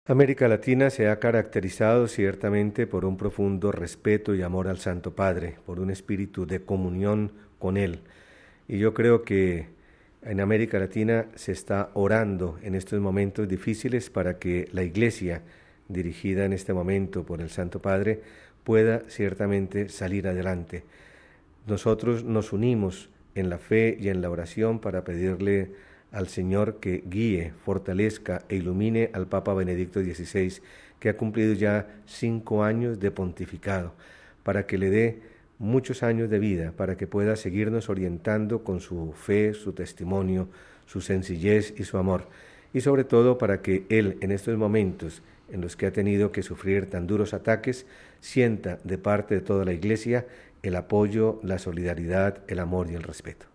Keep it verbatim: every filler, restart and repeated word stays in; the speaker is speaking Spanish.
América Latina se ha caracterizado ciertamente por un profundo respeto y amor al Santo Padre, por un espíritu de comunión con Él. Y yo creo que en América Latina se está orando en estos momentos difíciles para que la Iglesia, dirigida en este momento por el Santo Padre, pueda ciertamente salir adelante. Nosotros nos unimos en la fe y en la oración para pedirle al Señor que guíe, fortalezca e ilumine al Papa Benedicto dieciséis, que ha cumplido ya cinco años de pontificado, para que le dé muchos años de vida, para que pueda seguirnos orientando con su fe, su testimonio, su sencillez y su amor, y sobre todo para que Él, en estos momentos en los que ha tenido que sufrir tan duros ataques, sienta de parte de toda la Iglesia el apoyo, la solidaridad, el amor y el respeto.